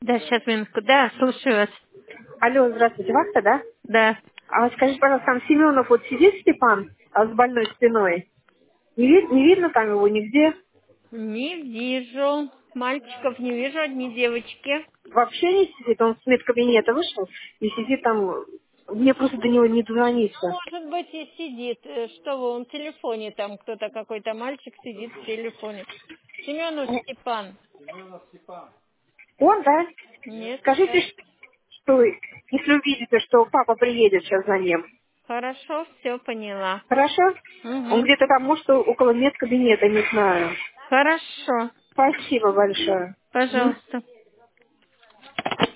Да, сейчас минутку. Да, слушаю вас. Алло, здравствуйте, Вахта, да? Да. А скажите, пожалуйста, там Семенов вот сидит Степан с больной спиной? Не видно там его нигде? Не вижу. Мальчиков не вижу, одни девочки. Вообще не сидит? Он с медкабинета вышел и сидит там. Мне просто до него не дозвониться. Может быть, и сидит. Что вы, он в телефоне там, кто-то, какой-то мальчик сидит в телефоне. Семенов Степан. Он, да? Нет. Скажите, что если увидите, что папа приедет сейчас за ним. Хорошо, все поняла. Хорошо? Он Угу. где-то там, может, около медкабинета, не знаю. Хорошо. Спасибо большое. М? Пожалуйста.